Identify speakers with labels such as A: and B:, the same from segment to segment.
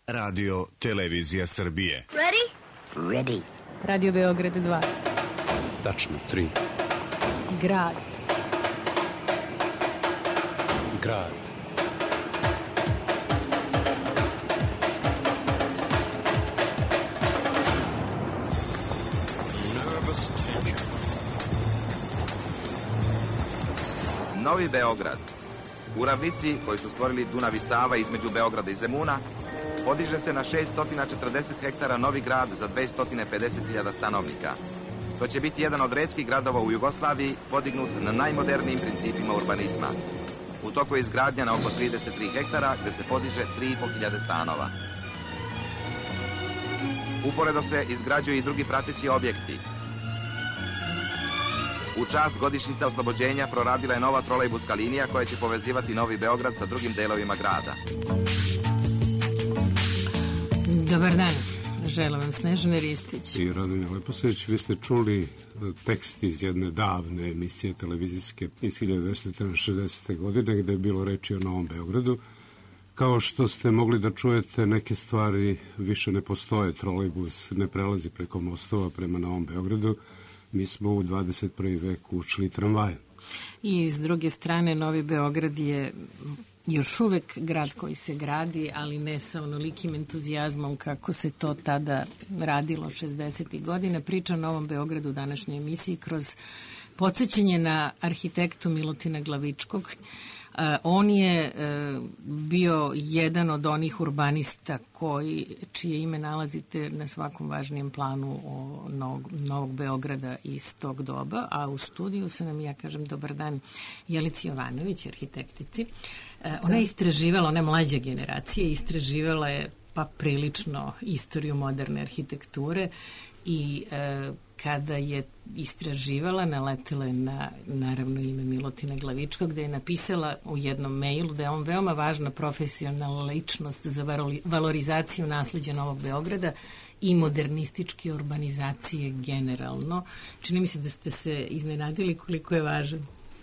A: Radio Televizija Srbije.
B: Ready? Ready.
C: Radio Beograd 2.
D: Tačno 3.
C: Grad.
D: Grad.
E: Novi Beograd. U ravnici koju su stvorili Dunav i Sava između Beograda i Zemuna, podiže se na 640 hektara novi grad za 250.000 stanovnika. To će biti jedan od retkih gradova u Jugoslaviji podignut na najmodernijim principima urbanizma. U toku je izgradnja na oko 33 hektara gde se podiže 3.500 stanova. Uporedo se izgrađuju i drugi prateći objekti. U čast godišnjice oslobođenja proradila je nova trolejbuska linija koja će povezivati Novi Beograd sa drugim delovima grada.
C: Dobar dan, želim vam Snežana Ristić.
D: I Radomir Leposaveć, vi ste čuli tekst iz jedne davne emisije televizijske iz 1960. godine gde je bilo reči o Novom Beogradu. Kao što ste mogli da čujete, neke stvari više ne postoje, trolejbus ne prelazi preko mostova prema Novom Beogradu. Mi smo u 21. veku ušli tramvajem.
C: I s druge strane, Novi Beograd je još uvek grad koji se gradi, ali ne sa onolikim entuzijazmom kako se to tada radilo 60. godina. Priča o Novom Beogradu u današnjoj emisiji kroz podsjećanje na arhitektu Milutina Glavičkog. On je bio jedan od onih urbanista čije ime nalazite na svakom važnijem planu Novog Beograda iz tog doba, a u studiju se nam, ja kažem, dobar dan, Jelici Jovanović, arhitektici. Ona je istraživala, ona je mlađa generacija, istraživala je pa prilično istoriju moderne arhitekture i kada je istraživala, naletela je na, naravno, ime Milutina Glavičkog, gde je napisala u jednom mailu da je on veoma važna profesionalna ličnost za valorizaciju nasleđa Novog Beograda i modernističke urbanizacije generalno. Čini mi se da ste se iznenadili koliko je važan.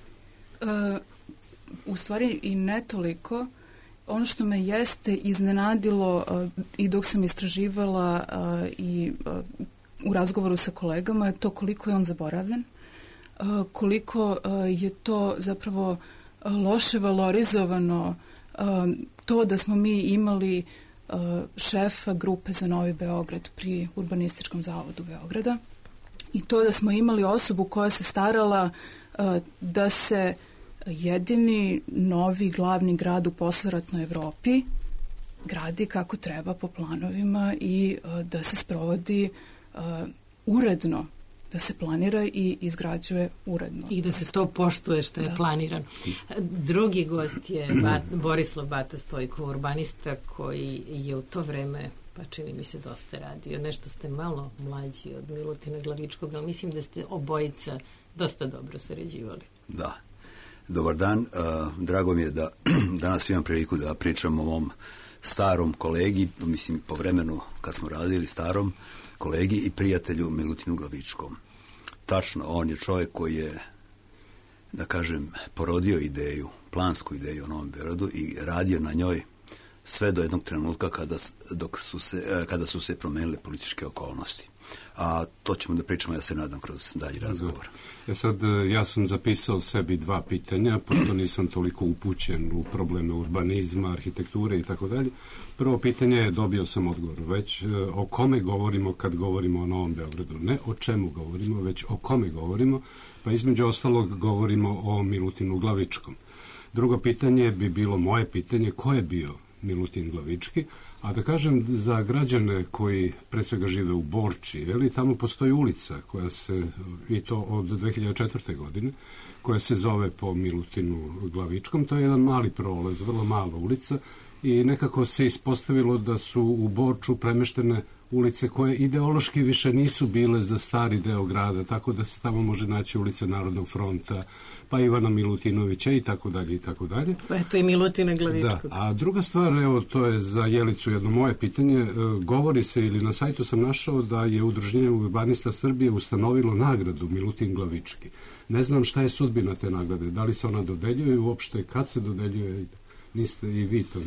F: U stvari i ne toliko. Ono što me jeste iznenadilo i dok sam istraživala i u razgovoru sa kolegama je to koliko je on zaboravljen, koliko je to zapravo loše valorizovano, to da smo mi imali šefa grupe za Novi Beograd pri Urbanističkom zavodu Beograda i to da smo imali osobu koja se starala da se jedini novi glavni grad u posleratnoj Evropi gradi kako treba po planovima i da se sprovodi uredno, da se planira i izgrađuje uredno.
C: I da se to poštuje što je planirano. Drugi gost je Borislav Bata Stojko, urbanista koji je u to vreme, pa čini mi se, dosta radio. Nešto ste malo mlađi od Milutina Glavičkog, ali mislim da ste obojica dosta dobro sarađivali.
G: Da. Dobar dan. Drago mi je da danas imam priliku da pričam o mom starom kolegi, mislim po vremenu kad smo radili, starom kolegi i prijatelju Milutinu Glavičkom. Tačno, on je čovjek koji je, da kažem, porodio ideju, plansku ideju o Novom Beogradu i radio na njoj sve do jednog trenutka kada su se promenile političke okolnosti. A to ćemo da pričamo, ja se nadam, kroz dalji razgovor.
D: Ja sam zapisao sebi dva pitanja, pošto nisam toliko upućen u probleme urbanizma, arhitekture i tako dalje. Prvo pitanje je, dobio sam odgovor već, o kome govorimo kad govorimo o Novom Beogradu. Ne o čemu govorimo, već o kome govorimo, pa između ostalog govorimo o Milutinu Glavičkom. Drugo pitanje bi bilo moje pitanje, ko je bio Milutin Glavički, a da kažem za građane koji pre svega žive u Borči, tamo postoji ulica koja se, i to od 2004. godine, koja se zove po Milutinu Glavičkom. To je jedan mali prolaz, vrlo mala ulica i nekako se ispostavilo da su u Borču premeštene ulice koje ideološki više nisu bile za stari deo grada, tako da se tamo može naći ulica Narodnog fronta, pa Ivana Milutinovića i tako dalje i tako dalje.
C: Pa eto i Milutina Glavičkog.
D: Da, a druga stvar, evo, to je za Jelicu jedno moje pitanje, govori se, ili na sajtu sam našao, da je Udruženje urbanista Srbije ustanovilo nagradu Milutin Glavički. Ne znam šta je sudbina te nagrade, da li se ona dodeljuje uopšte, kad se dodeljuje, niste i vi to ne znam.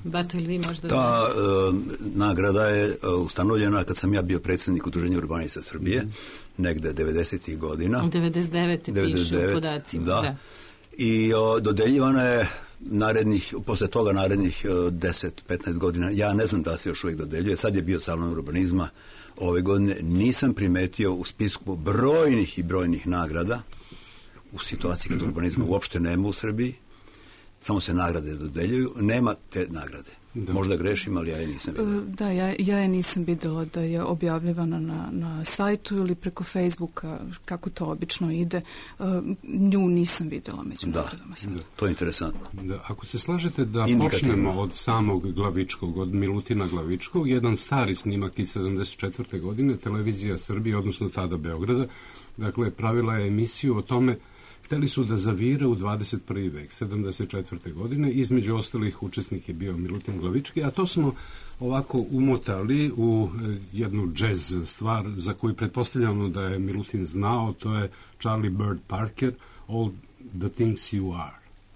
C: Bato, ili vi možda...
G: Ta nagrada je ustanovljena kad sam ja bio predsjednik Udruženja urbanista Srbije, negde 90. godina.
C: 99. piše u podacima.
G: Da. I dodeljivana je posle toga narednih 10-15 godina. Ja ne znam da se još uvijek dodeljuje. Sad je bio salon urbanizma ove godine. Nisam primetio u spisku brojnih i brojnih nagrada u situaciji kad urbanizma uopšte nema u Srbiji. Samo se nagrade dodeljuju. Nema te nagrade. Da. Možda grešim, ali ja je nisam videla.
F: Da, ja je nisam videla da je objavljivana na sajtu ili preko Facebooka, kako to obično ide. Nju nisam videla među nagradama.
G: Da, to je interesantno.
D: Da, ako se slažete da počnemo od samog Glavičkog, od Milutina Glavičkog, jedan stari snimak iz 74. godine, televizija Srbije, odnosno tada Beograda, dakle, pravila je emisiju o tome. Hteli su da zavire u 21. vek, 74. godine. Između ostalih učesnik je bio Milutin Glavički, a to smo ovako umotali u jednu džez stvar za koju pretpostavljamo da je Milutin znao, to je Charlie Bird Parker, All the Things You Are.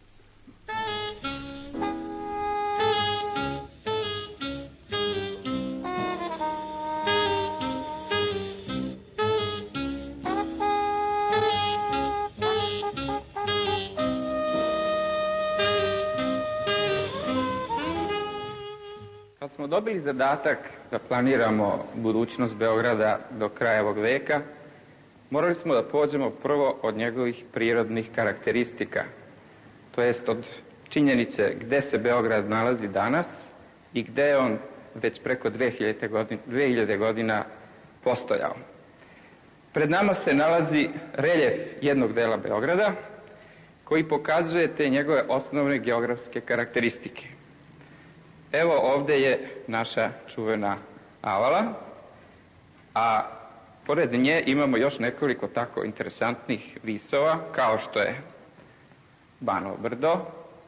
B: Smo dobili zadatak da planiramo budućnost Beograda do kraja ovog veka, morali smo da pođemo prvo od njegovih prirodnih karakteristika, to jest od činjenice gde se Beograd nalazi danas i gde je on već preko 2000 godina postojao. Pred nama se nalazi reljef jednog dela Beograda koji pokazuje te njegove osnovne geografske karakteristike. Evo ovde je naša čuvena Avala, a pored nje imamo još nekoliko tako interesantnih visova, kao što je Banovo brdo,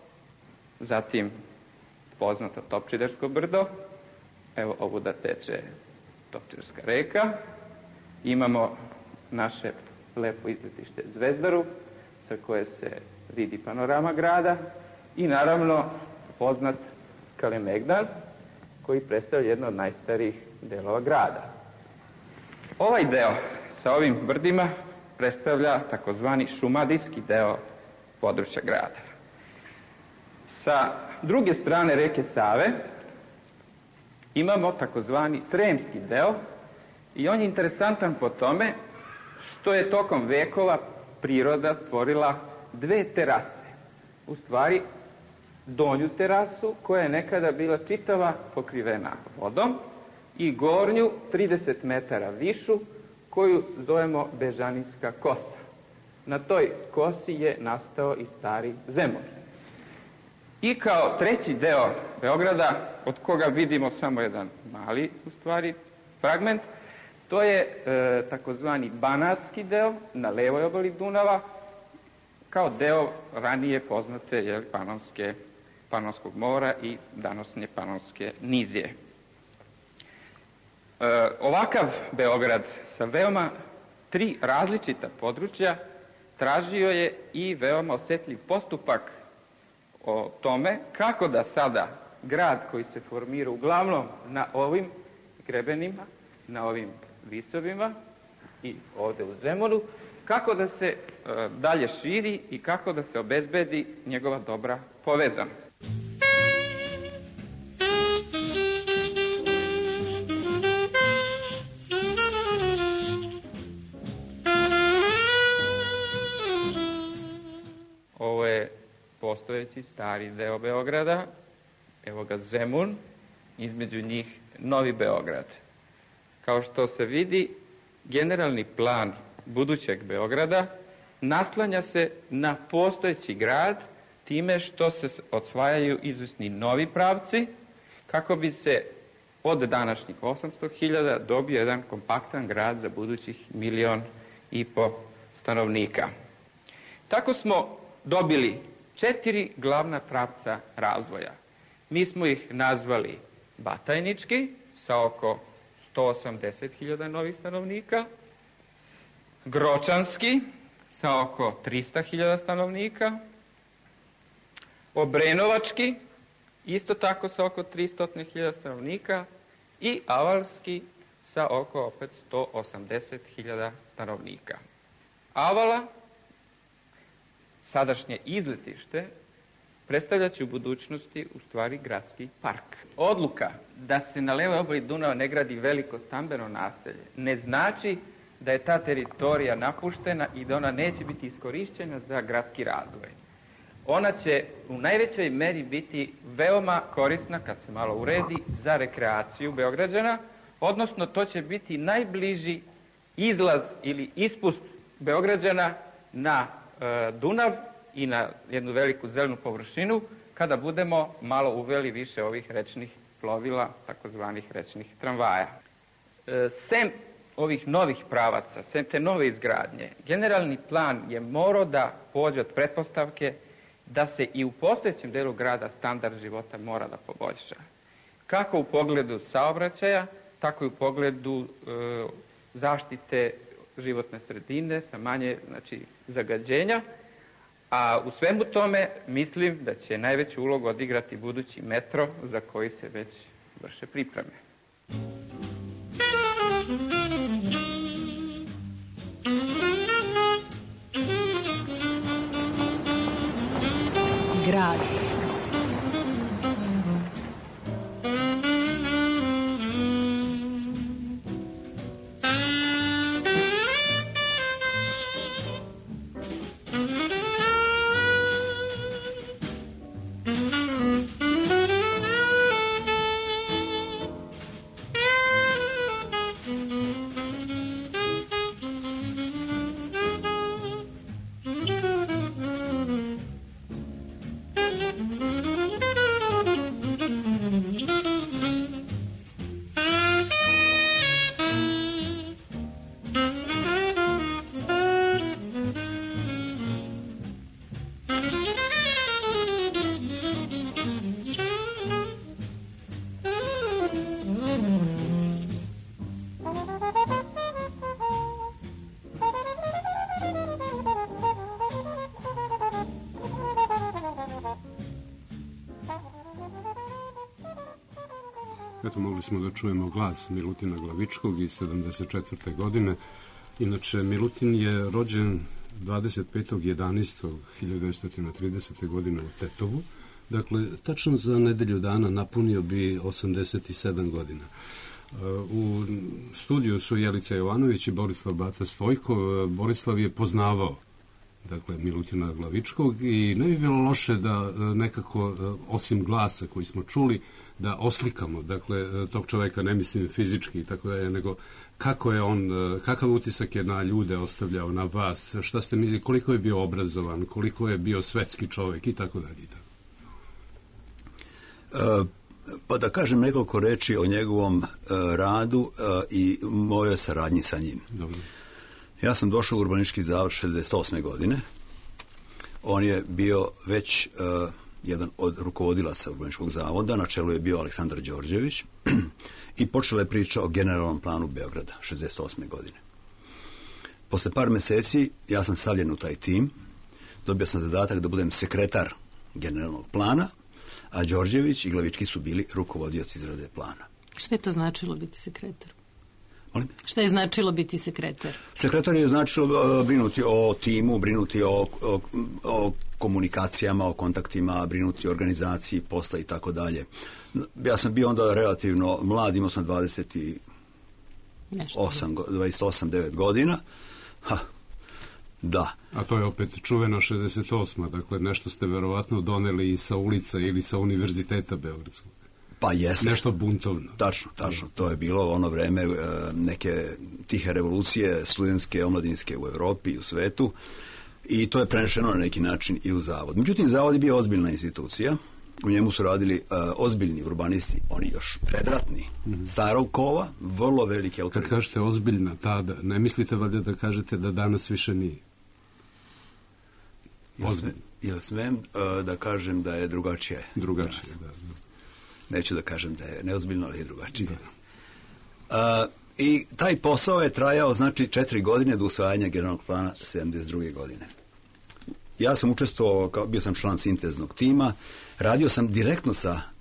B: zatim poznato Topčidersko brdo, evo ovuda teče Topčiderska reka, imamo naše lepo izletište Zvezdaru, sa koje se vidi panorama grada i naravno poznat Kalemegdan, koji predstavlja jedno od najstarijih delova grada. Ovaj deo sa ovim brdima predstavlja takozvani šumadijski deo područja grada. Sa druge strane reke Save imamo takozvani sremski deo i on je interesantan po tome što je tokom vekova priroda stvorila dve terase. U stvari, donju terasu koja je nekada bila čitava pokrivena vodom i gornju 30 metara višu koju zovemo Bežanijska kosa. Na toj kosi je nastao i stari Zemun. I kao treći deo Beograda, od koga vidimo samo jedan mali, u stvari, fragment, to je takozvani banatski deo na levoj obali Dunava, kao deo ranije poznate Panonskog mora i danosnje Panonske nizije. Ovakav Beograd sa veoma 3 različita područja tražio je i veoma osetljiv postupak o tome kako da sada grad koji se formira uglavnom na ovim grebenima, na ovim visovima i ovde u Zemunu, kako da se dalje širi i kako da se obezbedi njegova dobra povezanost. Ovo je postojeći stari deo Beograda, evo ga Zemun, između njih Novi Beograd. Kao što se vidi, generalni plan budućeg Beograda naslanja se na postojeći grad time što se osvajaju izvesni novi pravci kako bi se od današnjih 800.000 dobio jedan kompaktan grad za budućih 1,5 miliona stanovnika. Tako smo dobili 4 glavna pravca razvoja. Mi smo ih nazvali Batajnički sa oko 180.000 novih stanovnika, Gročanski sa oko 300.000 stanovnika, Obrenovački isto tako sa oko 300.000 stanovnika, i Avalski sa oko opet 180.000 stanovnika. Avala, sadašnje izletište, predstavljaće u budućnosti u stvari gradski park. Odluka da se na levoj obali Dunava ne gradi veliko stambeno naselje ne znači da je ta teritorija napuštena i da ona neće biti iskorišćena za gradski razvoj. Ona će u najvećoj meri biti veoma korisna, kad se malo uredi, za rekreaciju Beograđana, odnosno to će biti najbliži izlaz ili ispust Beograđana na Dunav i na jednu veliku zelenu površinu, kada budemo malo uveli više ovih rečnih plovila, takozvanih rečnih tramvaja. Sem ovih novih pravaca, sem te nove izgradnje, generalni plan je morao da pođe od pretpostavke da se i u postojećem delu grada standard života mora da poboljša. Kako u pogledu saobraćaja, tako i u pogledu zaštite životne sredine sa manje zagađenja, a u svemu tome mislim da će najveću ulogu odigrati budući metro za koji se već vrše pripreme.
C: Grad.
D: Eto, mogli smo da čujemo glas Milutina Glavičkog iz 74. godine. Inače, Milutin je rođen 25.11.1930. godine u Tetovu. Dakle, tačno za nedelju dana napunio bi 87 godina. U studiju su Jelica Jovanović i Borislav Bata Stojko. Borislav je poznavao Milutina Glavičkog i ne bi bilo loše da nekako, osim glasa koji smo čuli, da oslikamo, tog čoveka, ne mislim fizički, tako da je, nego kako je on, kakav utisak je na ljude ostavljao, na vas, šta ste mislili, koliko je bio obrazovan, koliko je bio svetski čovek i tako dalje.
G: Pa da kažem nekoliko reči o njegovom radu i mojoj saradnji sa njim.
D: Dobro.
G: Ja sam došao u Urbanistički zavod 68. godine. On je bio već jedan od rukovodilaca Urbanističkog zavoda, na čelu je bio Aleksandar Đorđević i počela je priča o generalnom planu Beograda 68. godine. Posle par meseci ja sam stavljen u taj tim, dobio sam zadatak da budem sekretar generalnog plana, a Đorđević i Glavički su bili rukovodioci izrade plana.
C: Šta je to značilo biti sekretar?
G: Molim?
C: Šta je značilo biti sekretar?
G: Sekretar je značilo brinuti o timu, brinuti o komunikacijama, o kontaktima, brinuti o organizaciji posla i tako dalje. Ja sam bio onda relativno mlad, imao sam 28-9 godina. Da.
D: A to je opet čuvena 68. Dakle, nešto ste verovatno doneli i sa ulica ili sa Univerziteta Beogradskog.
G: Pa jeste.
D: Nešto buntovno.
G: Tačno. To je bilo ono vreme neke tihe revolucije studentske, omladinske u Evropi i u svetu i to je prenešeno na neki način i u zavod. Međutim, zavod je bio ozbiljna institucija. U njemu su radili ozbiljni urbanisti, oni još predratni, starog kova, vrlo veliki autoritet.
D: Kad kažete ozbiljna tada, ne mislite valjda da kažete da danas više nije?
G: Jel smem da kažem da je drugačije?
D: Drugačije, da.
G: Neću da kažem da je neozbiljno, ali je drugačije. I taj posao je trajao, 4 godine do usvajanja generalnog plana 72. godine. Ja sam učestvovao, bio sam član sinteznog tima, radio sam direktno sa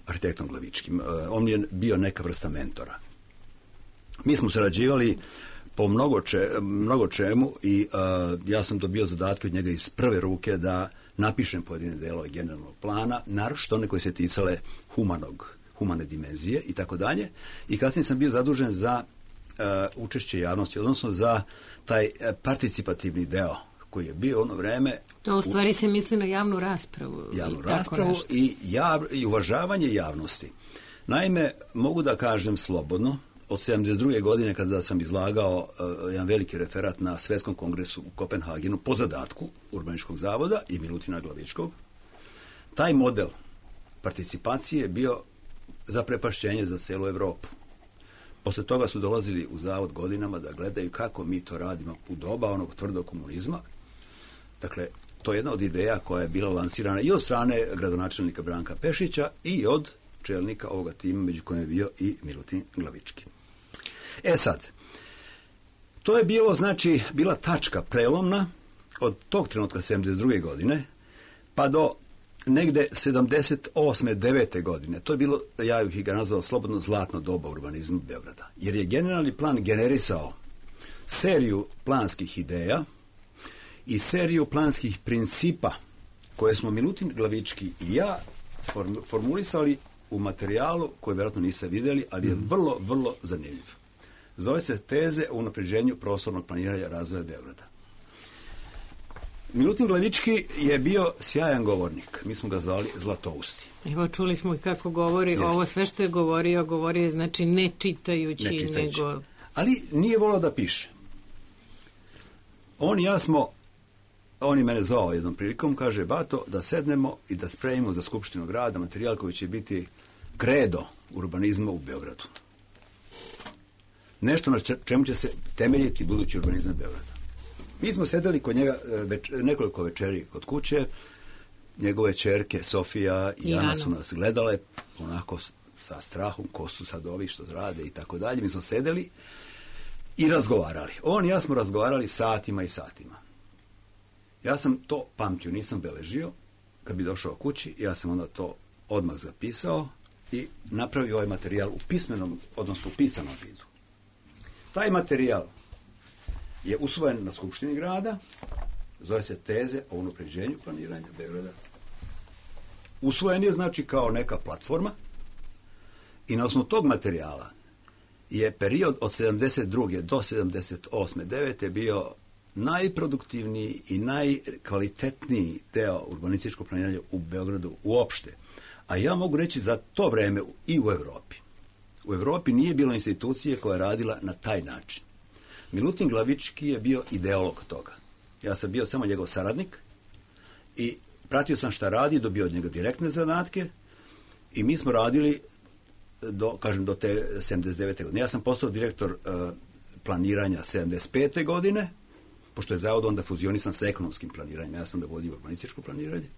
G: arhitektom Glavičkim. On je bio neka vrsta mentora. Mi smo sarađivali po mnogo čemu i ja sam dobio zadatke od njega iz prve ruke da napišem pojedine delove generalnog plana, naročito one koje se ticale humane dimenzije i tako dalje. I kasnije sam bio zadužen za učešće javnosti, odnosno za taj participativni deo koji je bio ono vreme.
C: To u stvari se misli na javnu raspravu.
G: Javnu raspravu i uvažavanje javnosti. Naime, mogu da kažem slobodno, od 72. godine kada sam izlagao jedan veliki referat na Svetskom kongresu u Kopenhagenu po zadatku Urbanističkog zavoda i Milutina Glavičkog, taj model participacije je bio zaprepašćenje za celu Evropu. Posle toga su dolazili u zavod godinama da gledaju kako mi to radimo u doba onog tvrdog komunizma. Dakle, to je jedna od ideja koja je bila lansirana i od strane gradonačelnika Branka Pešića i od čelnika ovoga tima, među kojim je bio i Milutin Glavički. Sad, to je bilo, znači, bila tačka prelomna od tog trenutka 72. godine pa do negde 78. 9. godine. To je bilo, ja bih ga nazvao slobodno zlatno doba urbanizma Beograda. Jer je generalni plan generisao seriju planskih ideja i seriju planskih principa koje smo Milutin Glavički i ja formulisali u materijalu koji vjerojatno niste vidjeli, ali je vrlo, vrlo zanimljiv. Zove se Teze o unapređenju prostornog planiranja razvoja Beograda. Milutin Glavički je bio sjajan govornik. Mi smo ga zvali Zlatousti.
C: Evo, čuli smo i kako govori. Jest. Ovo sve što je govorio je znači ne čitajući. Nego...
G: Ali nije volao da piše. On je mene zvao jednom prilikom, kaže, Bato, da sednemo i da spremimo za Skupštinu grada materijal koji će biti kredo urbanizma u Beogradu. Nešto na čemu će se temeljiti budući urbanizam Beograda. Mi smo sedeli kod njega nekoliko večeri kod kuće, njegove ćerke Sofija i Ana su nas gledale onako sa strahom, ko su sad ovi što rade i tako dalje. Mi smo sedeli i razgovarali. On i ja smo razgovarali satima i satima. Ja sam to pamtio, nisam beležio. Kad bi došao kući, ja sam onda to odmah zapisao i napravio ovaj materijal u pismenom, odnosno u pisanom vidu. Taj materijal je usvojen na Skupštini grada, zove se Teze o unapređenju planiranja Beograda. Usvojen je, znači, kao neka platforma i na osnovu tog materijala je period od 72. do 78. 9. bio najproduktivniji i najkvalitetniji deo urbanističkog planiranja u Beogradu uopšte. A ja mogu reći za to vreme i u Evropi. U Evropi nije bilo institucije koja je radila na taj način. Milutin Glavički je bio ideolog toga. Ja sam bio samo njegov saradnik i pratio sam šta radi, dobio od njega direktne zadatke i mi smo radili do te 79. godine. Ja sam postao direktor planiranja 75. godine, pošto je zavod onda fuzionisan sa ekonomskim planiranjem. Ja sam da vodio urbanističko planiranje.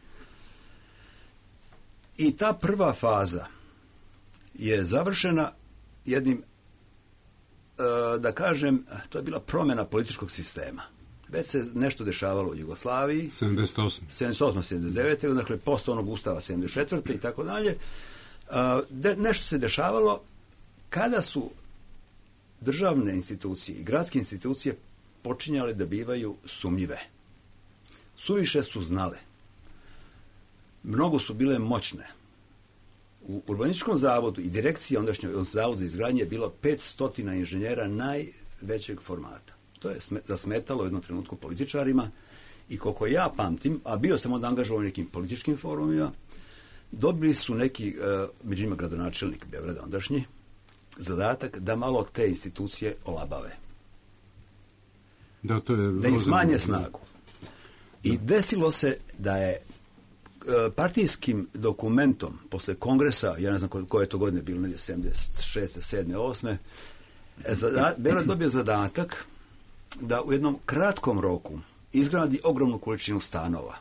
G: I ta prva faza je završena jednim, da kažem, to je bila promjena političkog sistema. Već se nešto dešavalo u Jugoslaviji.
D: 78.
G: 79. Dakle, posle onog ustava 74. i tako dalje. Nešto se dešavalo kada su državne institucije i gradske institucije počinjale da bivaju sumnjive. Suviše su znale. Mnogo su bile moćne. U urbanističkom zavodu i direkciji ondašnjoj zavod za izgradnje je bilo 500 inženjera najvećeg formata. To je zasmetalo u jednom trenutku političarima i koliko ja pamtim, a bio sam onda angažovan u nekim političkim forumima, dobili su neki, među njima gradonačelnik Beograda ondašnji, zadatak da malo te institucije olabave.
D: Da
G: im smanje snagu. I desilo se da je partijskim dokumentom posle kongresa, ja ne znam koje je to godine bilo, 76. 7. 8. Beograd dobio zadatak da u jednom kratkom roku izgradi ogromnu količinu stanova.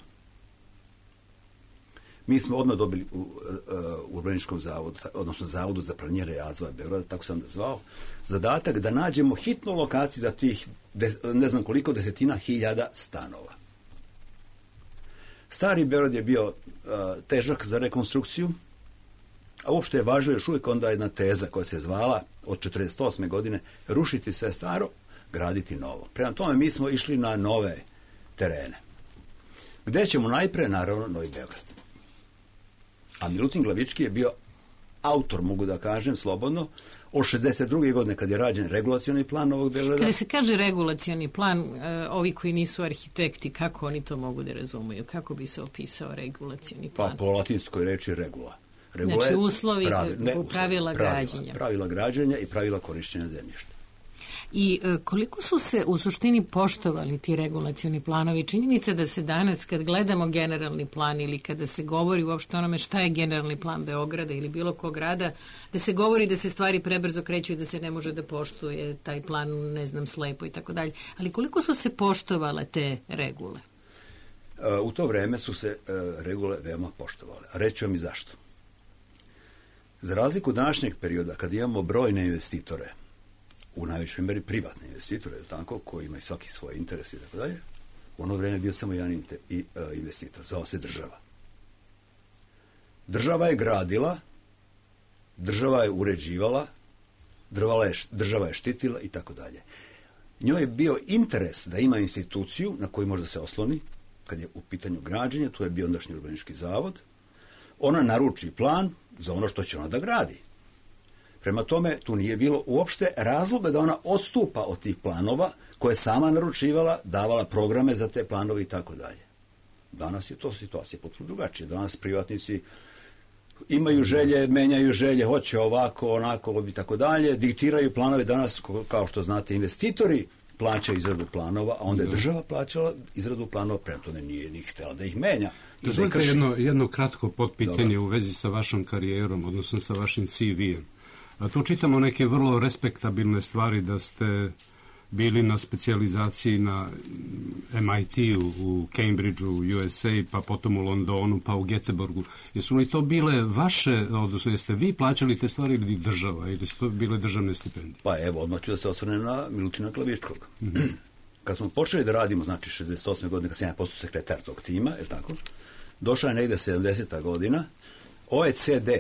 G: Mi smo odmah dobili u urbanističkom zavodu, odnosno zavodu za planiranje razvoja Beograda, tako sam da zvao, zadatak da nađemo hitnu lokaciju za tih ne znam koliko desetina hiljada stanova. Stari Beograd je bio težak za rekonstrukciju, A uopšte je važno još uvijek onda jedna teza koja se zvala od 1948. godine rušiti sve staro, graditi novo. Prema tome mi smo išli na nove terene. Gde ćemo najpre? Naravno, Novi Beograd. A Milutin Glavički je bio autor, mogu da kažem slobodno, od 62. godine kad je rađen regulacioni plan Novog Beograda.
C: Kada se kaže regulacioni plan, ovi koji nisu arhitekti, kako oni to mogu da razumeju? Kako bi se opisao regulacioni plan?
G: Pa po latinskoj reči regula.
C: Znači uslovi, pravila građenja.
G: Pravila građenja i pravila korišćenja zemljišta.
C: I koliko su se u suštini poštovali ti regulacioni planovi? Činjenica da se danas kad gledamo generalni plan ili kada se govori uopšte onome šta je generalni plan Beograda ili bilo kog grada, da se govori da se stvari prebrzo kreću i da se ne može da poštuje taj plan, ne znam, slepo i tako dalje. Ali koliko su se poštovale te regule?
G: U to vreme su se regule veoma poštovale. A reći vam i zašto. Za razliku današnjeg perioda, kad imamo brojne investitore, u najvećoj meri privatne investitore, tako, koji imaju svaki svoj interes i tako dalje, u ono vreme je bio samo jedan investitor, zvao se država. Država je gradila, država je uređivala, država je štitila i tako dalje. Njoj je bio interes da ima instituciju na koju može da se osloni, kad je u pitanju građenja, to je bio ondašnji urbanistički zavod, ona naruči plan za ono što će ona da gradi. Prema tome, tu nije bilo uopšte razloga da ona odstupa od tih planova koje je sama naručivala, davala programe za te planove i tako dalje. Danas je to situacija potpuno drugačija. Danas privatnici imaju želje, menjaju želje, hoće ovako, onako i tako dalje, diktiraju planove. Danas, kao što znate, investitori plaćaju izradu planova, a onda je država plaćala izradu planova, prema tome nije ni htjela da ih menja.
D: Dozvolite jedno kratko potpitanje u vezi sa vašom karijerom, odnosno sa vašim CV-em. A tu čitamo neke vrlo respektabilne stvari, da ste bili na specijalizaciji na MIT-u, u Cambridgeu, u USA, pa potom u Londonu, pa u Göteborgu. Jesu li to bile vaše, odnosno jeste vi plaćali te stvari ili država, ili su to bile državne stipendije?
G: Pa evo, odmah ću da se osvrnem na Milutina Glavičkog. Kad smo počeli da radimo, znači 68. godine, kad sam ja postao sekretar tog tima, je tako, došla je negde 70. godina, OECD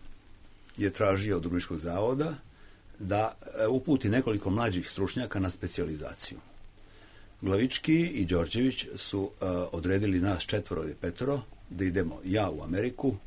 G: je tražio od Urbanističkog zavoda da uputi nekoliko mlađih stručnjaka na specijalizaciju. Glavički i Đorđević su odredili nas 4 ili 5 da idemo, ja u Ameriku,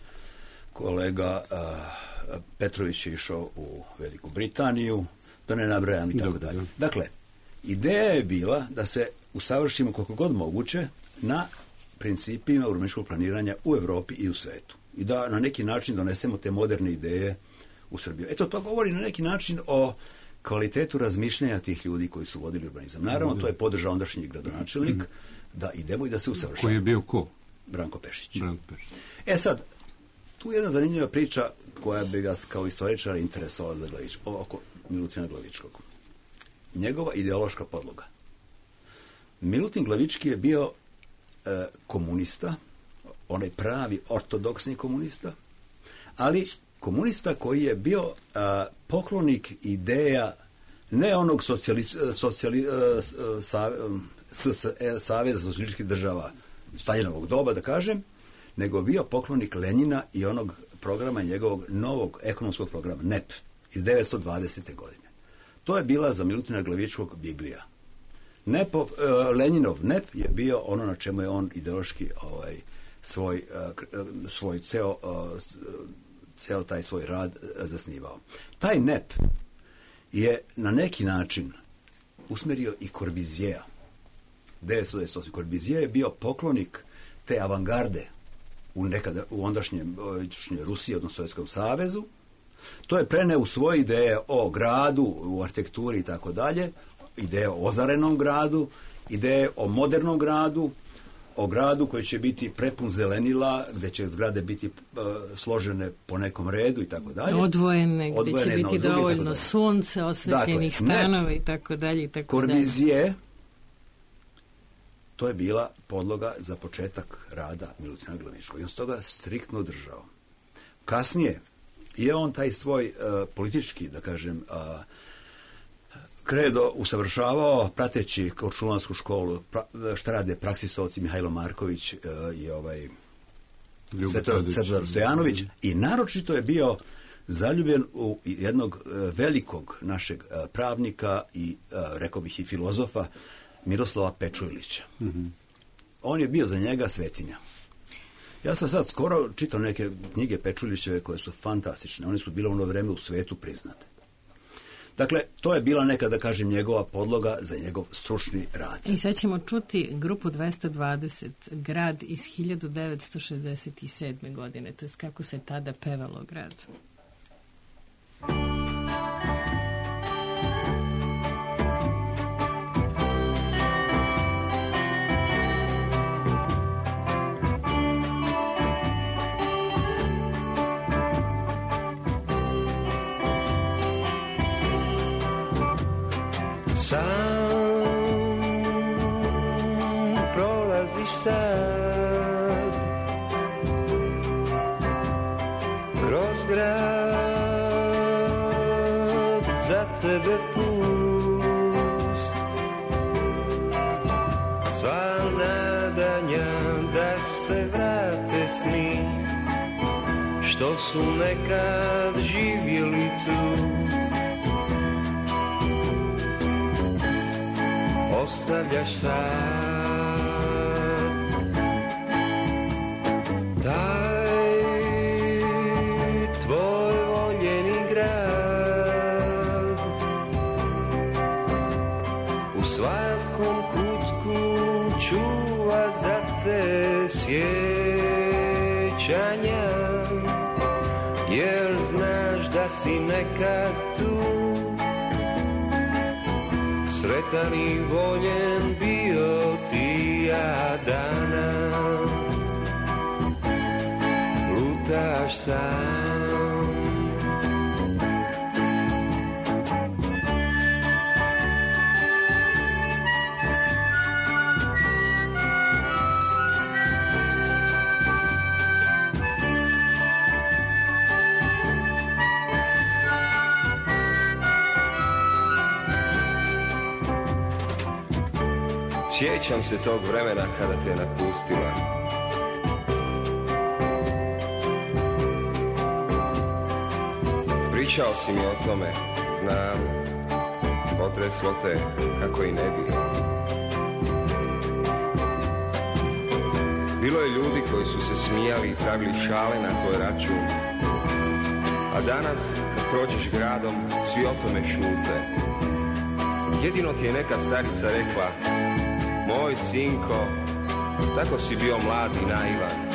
G: kolega Petrović je išao u Veliku Britaniju, da ne nabrajam i tako dalje. Dakle, ideja je bila da se usavršimo koliko god moguće na principima urbanističkog planiranja u Evropi i u svetu. I da na neki način donesemo te moderne ideje u Srbiju. Eto, to govori na neki način o kvalitetu razmišljanja tih ljudi koji su vodili urbanizam. Naravno, to je podržao ondašnji gradonačelnik da idemo i da se usavršamo.
D: Koji je bio ko?
G: Branko Pešić.
D: E
G: sad, tu je jedna zanimljiva priča koja bi vas kao istoričara interesovala za oko Milutina Glavičkog. Njegova ideološka podloga. Milutin Glavički je bio komunista, onaj pravi ortodoksni komunista, ali komunista koji je bio poklonik ideja ne onog Saveza socijalističkih država Staljinovog doba, da kažem, nego bio poklonik Lenjina i onog programa njegovog novog ekonomskog programa NEP iz 1920. godine. To je bila za Milutina Glavičkog Biblija. Lenjinov NEP je bio ono na čemu je on ideološki svoj ceo taj svoj rad zasnivao. Taj NEP je na neki način usmerio i Corbusiera. 1928. Corbusier je bio poklonik te avangarde u ondašnjoj Rusiji, odnosno Sovjetskom savezu. To je preneo u svoje ideje o gradu, u arhitekturi i tako dalje, ideje o ozarenom gradu, ideje o modernom gradu, o gradu koji će biti prepun zelenila, gde će zgrade biti složene po nekom redu i tako dalje.
C: Odvojene, gde će biti dovoljno sunce, osvetljenih stanova i tako dalje.
G: Corbusier, to je bila podloga za početak rada Milutina Glavičkog. I on se toga striktno držao. Kasnije je on taj svoj politički, da kažem, kredo usavršavao, prateći Korčulansku školu, šta rade praksisovci Mihajlo Marković i Svetozar Stojanović, i naročito je bio zaljubljen u jednog velikog našeg pravnika i, rekao bih, i filozofa, Miroslava Pečujlića. On je bio za njega svetinja. Ja sam sad skoro čitao neke knjige Pečujlićeve koje su fantastične. One su bile u ono vreme u svetu priznate. Dakle, to je bila neka, da kažem, njegova podloga za njegov stručni rad.
C: I sad ćemo čuti grupu 220, grad iz 1967. godine, to je kako se tada pevalo grad.
H: Sam prolaziš sad kroz grad, za tebe pust, sva nadanja da se vrate sni što su nekad živjeli tu. Ostavljaš sad taj tvoj voljeni grad, u svakom kutku čuva za te sjećanja, jer znaš da si nekad tu sretan i voljen bio ti, a danas lutaš sam. Sjećam se tog vremena kada te napustila. Pričao si mi o tome, znam, potreslo te kako i ne bi. Bilo je ljudi koji su se smijali i pravili šale na tvoj račun, a danas kad prođeš gradom svi o tome šute. Jedino ti je neka starica rekla: moj sinko, tako si bio mlad i naivan.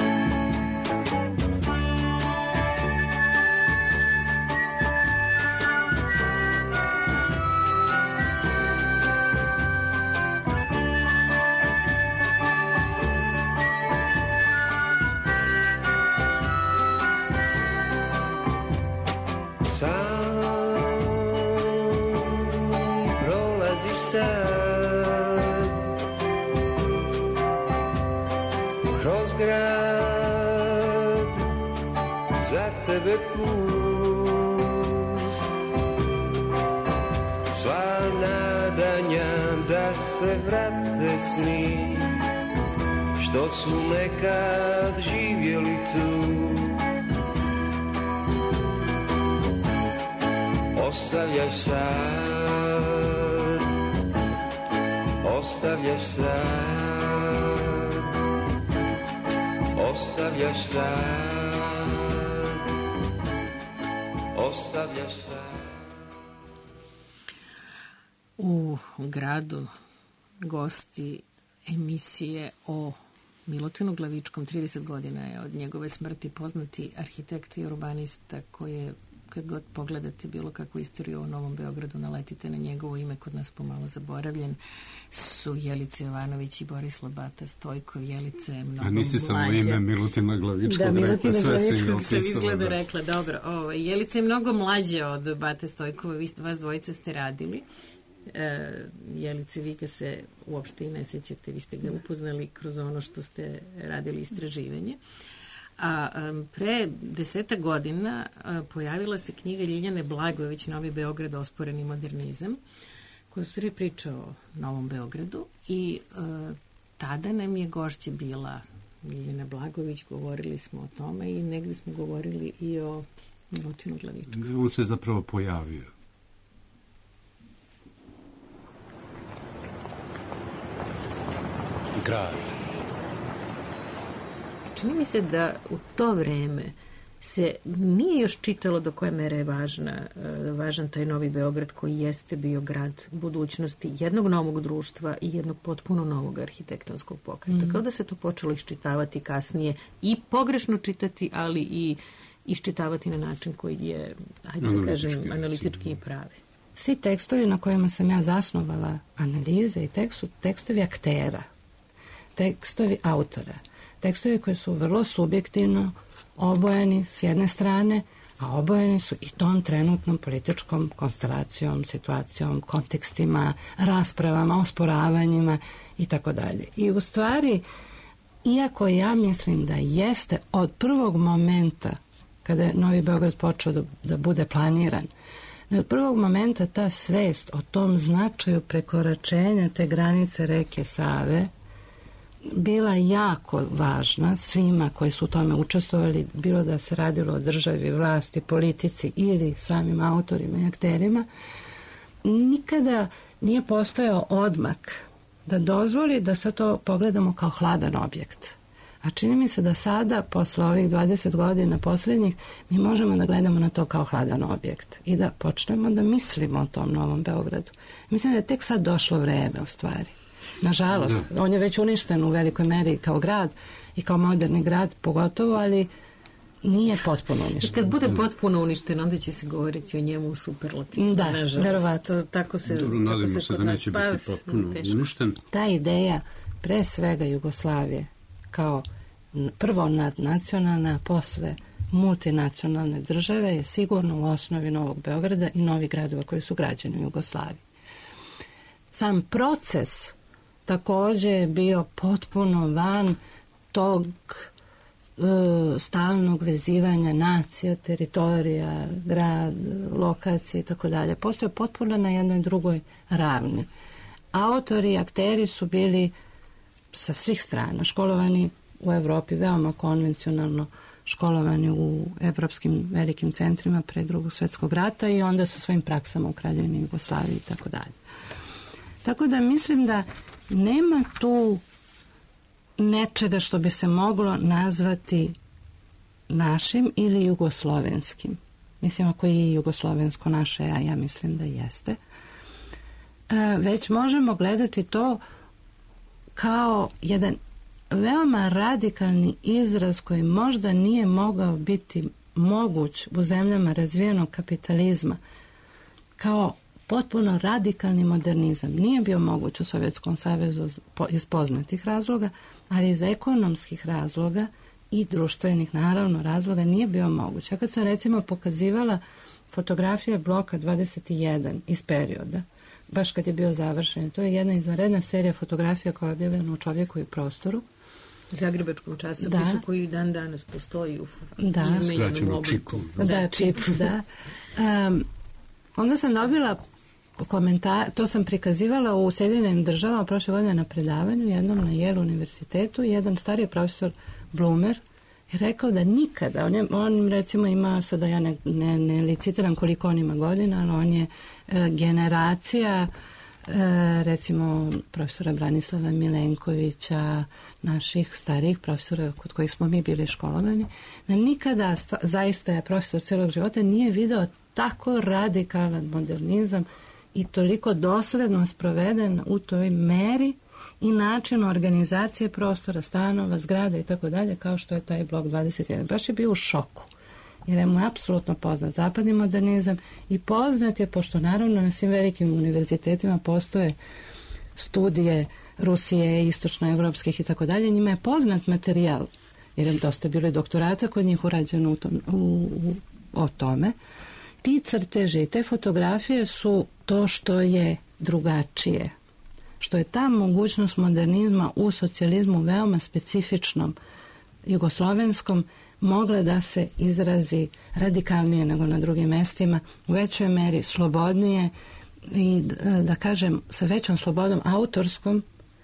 H: Sam prolaziš sad kroz grad, za tebe pust, sva nadanja da se vrate sni što su nekad živjeli tu. Ostavljaš sad, ostavljaš sad, ostavljaš sad, ostavljaš sad.
C: U gradu gosti emisije o Milutinu Glavičkom. 30 godina je od njegove smrti, poznati arhitekt i urbanista koji je, kad god pogledate bilo kakvu istoriju o Novom Beogradu, naletite na njegovo ime, kod nas pomalo zaboravljen, su Jelica Jovanović i Borislav Bata Stojkov. Jelica je mnogo mlađa.
D: A nisi samo ime Milutina Glavičkog
C: rekla. Da,
D: Milutina
C: Glavičkog sam izgleda rekla. Dobro, Jelica je mnogo mlađa od Bate Stojkova, vas dvojica ste radili. Jelice, vi ga se uopšte i ne sećate, vi ste ga upoznali kroz ono što ste radili istraživanje. A pre 10 godina pojavila se knjiga Ljiljane Blagojević Novi Beograd, osporeni modernizam, koja stvari priča o Novom Beogradu i tada nam je gošća bila Ljiljana Blagović, govorili smo o tome i negdje smo govorili i o Milutinu Glavičku.
D: On se zapravo pojavio.
G: Grad.
C: Čini mi se da u to vreme se nije još čitalo do koje mere je važan taj Novi Beograd koji jeste bio grad budućnosti jednog novog društva i jednog potpuno novog arhitektonskog pokreta. Kao da se to počelo iščitavati kasnije i pogrešno čitati, ali i iščitavati na način koji je, analitički i pravi.
I: Svi tekstovi na kojima sam ja zasnovala analize i tekstovi aktera, tekstovi autora, tekstovi koji su vrlo subjektivno obojeni s jedne strane, a obojeni su i tom trenutnom političkom konstelacijom, situacijom, kontekstima, raspravama, osporavanjima i tako dalje. I u stvari, iako ja mislim da jeste od prvog momenta kada je Novi Beograd počeo da bude planiran, da od prvog momenta ta svest o tom značaju prekoračenja te granice reke Save bila jako važna svima koji su u tome učestvovali, bilo da se radilo o državi, vlasti, politici ili samim autorima i akterima. Nikada nije postojao odmak da dozvoli da se to pogledamo kao hladan objekt. A čini mi se da sada, posle ovih 20 godina posljednjih, mi možemo da gledamo na to kao hladan objekt i da počnemo da mislimo o tom Novom Beogradu. Mislim da je tek sad došlo vreme, u stvari. Nažalost, on je već uništen u velikoj meri kao grad i kao moderni grad pogotovo, ali nije potpuno uništen.
C: Kad bude potpuno uništen, onda će se govoriti o njemu u superlativu.
I: Da, verovatno.
C: Tako se
D: nadamo se da neće biti potpuno uništen.
I: Ta ideja, pre svega Jugoslavije, kao prvo nadnacionalna, a posle multinacionalne države, je sigurno u osnovi Novog Beograda i novih gradova koji su građeni u Jugoslaviji. Sam proces također je bio potpuno van tog stalnog vezivanja nacija, teritorija, grad, lokacije i tako dalje. Postoje potpuno na jednoj drugoj ravni. Autori i akteri su bili sa svih strana školovani u Evropi, veoma konvencionalno školovani u evropskim velikim centrima pre Drugog svjetskog rata i onda sa svojim praksama u Kraljevini Jugoslaviji i tako dalje. Tako da mislim da nema tu nečega što bi se moglo nazvati našim ili jugoslovenskim. Mislim, ako je jugoslovensko naše, a ja mislim da jeste. Već možemo gledati to kao jedan veoma radikalni izraz koji možda nije mogao biti moguć u zemljama razvijenog kapitalizma, kao potpuno radikalni modernizam. Nije bio moguć u Sovjetskom savezu iz poznatih razloga, ali iz ekonomskih razloga i društvenih, naravno, razloga nije bio moguć. A kad sam recimo pokazivala fotografije bloka 21 iz perioda, baš kad je bio završen, to je jedna izvanredna serija fotografija koja je objavljena u Čovjeku i prostoru.
C: U zagrebačkom časopisu koji dan danas postoji u
D: izmenjenom obliku.
I: Čip, da. Onda sam dobila komentar, to sam prikazivala u Sjedinjenim državama prošle godine na predavanju, jednom na Yale univerzitetu, jedan stariji profesor Blumer je rekao da nikada, on recimo ima, sada ja ne licitiram koliko on ima godina, ali on je generacija recimo profesora Branislava Milenkovića, naših starijih profesora kod kojih smo mi bili školovani, da nikada, zaista je profesor cijelog života, nije video tako radikalan modernizam i toliko dosledno sproveden u toj meri i načinu organizacije prostora, stanova, zgrada i tako dalje, kao što je taj blok 21. Baš je bio u šoku, jer je mu apsolutno poznat zapadni modernizam i poznat je, pošto naravno na svim velikim univerzitetima postoje studije Rusije, istočnoevropskih i tako dalje, njima je poznat materijal, jer je dosta bilo i doktorata kod njih urađeno o tome. Ti crteži i te fotografije su to što je drugačije, što je ta mogućnost modernizma u socijalizmu veoma specifičnom jugoslovenskom mogla da se izrazi radikalnije nego na drugim mestima, u većoj meri slobodnije i da kažem sa većom slobodom autorskom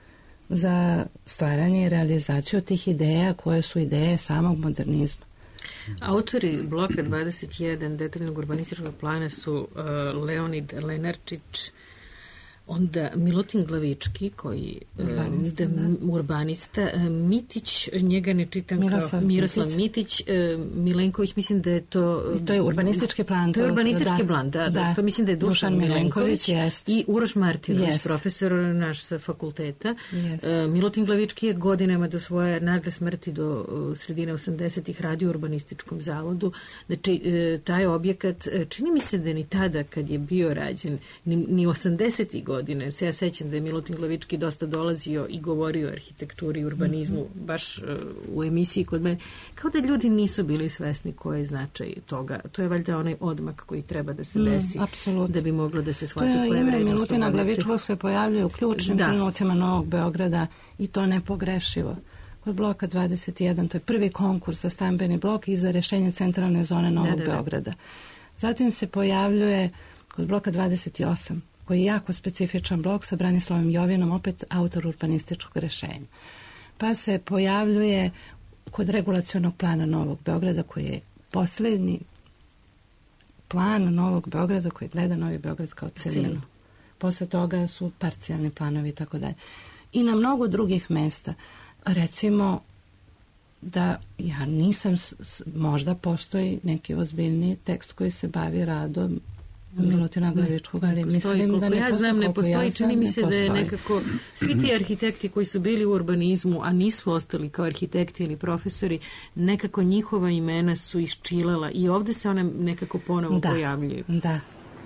I: za stvaranje i realizaciju tih ideja koje su ideje samog modernizma.
C: Autori bloka 21 detaljnog urbanističkog plana su Leonid Lenarčić, onda Milutin Glavički, koji urbanista, Mitić, njega ne čitam Miroslav Mitić, Milenković, mislim da je to...
I: To je urbanistički plan.
C: To je urbanistički plan, da. To mislim da je Dušan Milenković i Uroš Martinović, profesor naš sa fakulteta. Milutin Glavički je godinama do svoje nagle smrti do sredine 80-ih radio u urbanističkom zavodu. Znači, taj objekat, čini mi se da ni tada kad je bio rađen, ni 80-ih godina, se ja sećam da je Milutin Glavički dosta dolazio i govorio o arhitekturi i urbanizmu, baš u emisiji kod mene. Kao da ljudi nisu bili svesni koji je značaj toga. To je valjda onaj odmak koji treba da se desi, da bi moglo da se shvati koja je vrednost.
I: Milutina Glavičkog se pojavljuje u ključnim trenucima Novog Beograda i to nepogrešivo. Kod bloka 21, to je prvi konkurs za stambeni blok i za rešenje centralne zone Novog Beograda. Zatim se pojavljuje kod bloka 28, koji je jako specifičan blok sa Branislavom Jovinom, opet autor urbanističkog rešenja. Pa se pojavljuje kod regulacionog plana Novog Beograda, koji je posljednji plan Novog Beograda koji gleda Novi Beograd kao celinu. Posle toga su parcijalni planovi i tako dalje. I na mnogo drugih mesta. Recimo da ja nisam, možda postoji neki ozbiljni tekst koji se bavi radom Milutina Glavičkog, ali mislim da
C: ja znam, ne postoji. Čini mi se da je nekako svi ti arhitekti koji su bili u urbanizmu, a nisu ostali kao arhitekti ili profesori, nekako njihova imena su iščilala i ovde se one nekako ponovo pojavljuju.
I: Da.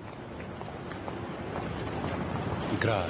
A: Grad.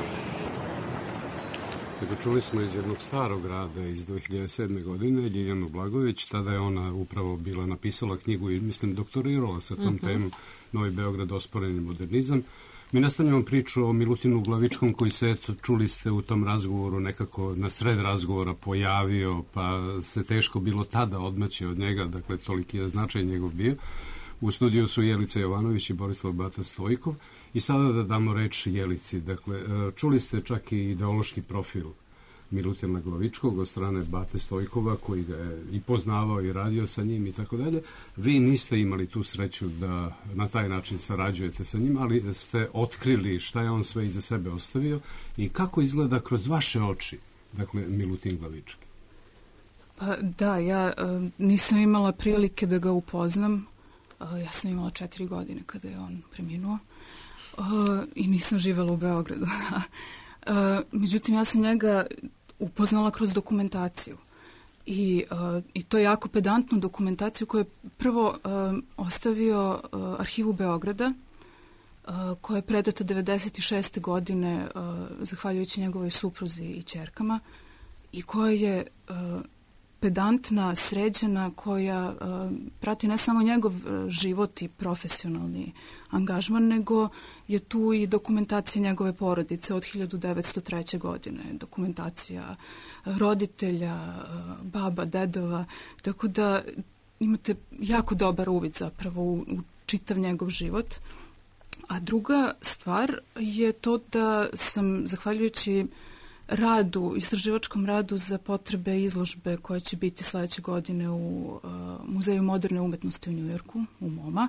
D: Čuli smo iz jednog starog grada iz 2007. godine, Ljiljanu Blagović, tada je ona upravo bila napisala knjigu i mislim doktorirala sa tom temom Novi Beograd, osporeni modernizam. Mi nastavljamo priču o Milutinu Glavičkom koji se, eto, čuli ste u tom razgovoru nekako na sred razgovora pojavio, pa se teško bilo tada odmaći od njega, dakle toliki je značaj njegov bio. U studiju su Jelica Jovanović i Borislav Bata Stojkov. I sada da damo reč Jelici. Dakle, čuli ste čak i ideološki profil Milutina Glavičkog od strane Bate Stojkova, koji ga je i poznavao i radio sa njim i tako dalje. Vi niste imali tu sreću da na taj način sarađujete sa njim, ali ste otkrili šta je on sve iza sebe ostavio i kako izgleda kroz vaše oči, dakle, Milutin Glavički.
F: Pa da, ja nisam imala prilike da ga upoznam. Ja sam imala 4 godine kada je on preminuo. I nisam živjela u Beogradu. Međutim, ja sam njega upoznala kroz dokumentaciju. I to je jako pedantnu dokumentaciju koju je prvo ostavio Arhivu Beograda, koja je predata 96. godine zahvaljujući njegovoj supruzi i ćerkama i koja je pedantna, sređena, koja prati ne samo njegov život i profesionalni angažman, nego je tu i dokumentacija njegove porodice od 1903. godine, dokumentacija roditelja, baba, dedova, tako da imate jako dobar uvid zapravo u čitav njegov život. A druga stvar je to da sam, zahvaljujući istraživačkom radu za potrebe izložbe koje će biti sledeće godine u Muzeju moderne umetnosti u Njujorku, u MoMA,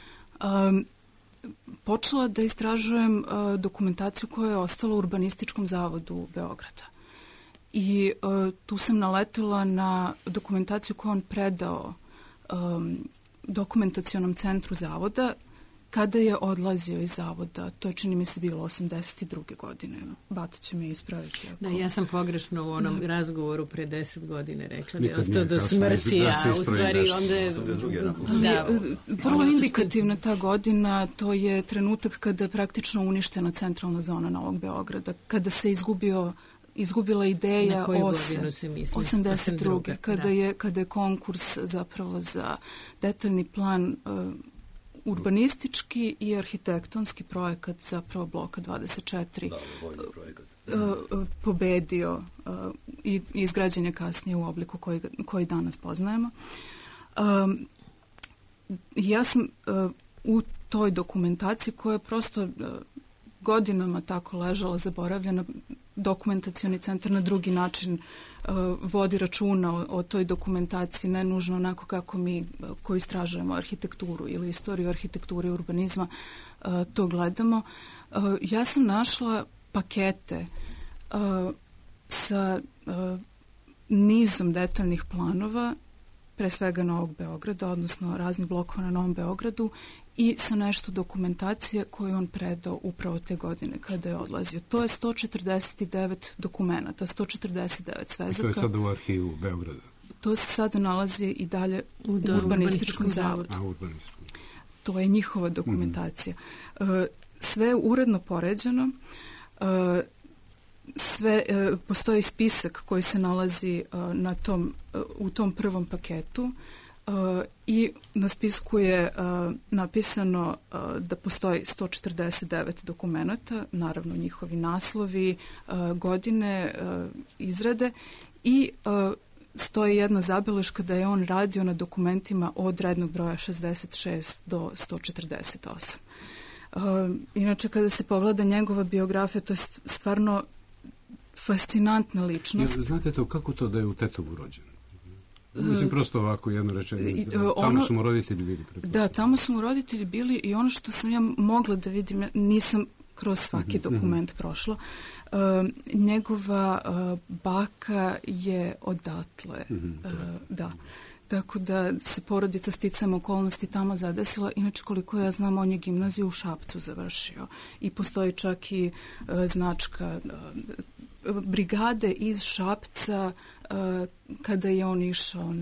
F: počela da istražujem dokumentaciju koja je ostala u Urbanističkom zavodu Beograda. I tu sam naletela na dokumentaciju koju on predao dokumentacionom centru zavoda kada je odlazio iz zavoda. To je, čini mi se, bilo 82. godine. Bata će me ispraviti.
C: Da, ja sam pogrešno u onom razgovoru pre 10 godine rekla da je ostao do smrti, a u stvari onda je...
F: Vrlo indikativna ta godina, to je trenutak kada je praktično uništena centralna zona Novog Beograda, kada se izgubila ideja 82. Kada je konkurs zapravo za detaljni plan urbanistički i arhitektonski projekat zapravo bloka 24 pobedio i izgrađen je kasnije u obliku koji danas poznajemo. Ja sam u toj dokumentaciji koja je prosto godinama tako ležala zaboravljena, dokumentacioni centar na drugi način vodi računa o toj dokumentaciji, ne nužno onako kako mi koji istražujemo arhitekturu ili istoriju arhitekture i urbanizma to gledamo. Ja sam našla pakete sa nizom detaljnih planova, pre svega Novog Beograda, odnosno raznih blokova na Novom Beogradu, i sa nešto dokumentacije koju on predao upravo te godine kada je odlazio. To je 149 dokumenta, 149 svezaka.
D: To je sada u arhivu Beograda?
F: To se sada nalazi i dalje u Urbanističkom zavodu. To je njihova dokumentacija. Sve je uredno poređeno, postoji spisak koji se nalazi u tom prvom paketu i na spisku je napisano da postoji 149 dokumenta, naravno njihovi naslovi, godine izrade, i stoji jedna zabeleška da je on radio na dokumentima od rednog broja 66 do 148. Inače, kada se pogleda njegova biografija, to je stvarno fascinantna ličnost.
D: Znate to, kako to da je u Tetovu rođen? Mislim, prosto ovako jedno rečenje. Tamo su mu roditelji bili.
F: Da, tamo su mu roditelji bili, i ono što sam ja mogla da vidim, nisam kroz svaki dokument prošla, njegova baka je odatle. Da. Tako da se porodica sticajem okolnosti tamo zadesila. Inače, koliko ja znam, on je gimnaziju u Šapcu završio. I postoji čak i značka brigade iz Šapca kada je on išao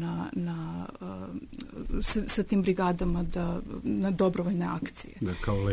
F: sa tim brigadama na dobrovoljne akcije.
D: Da, kao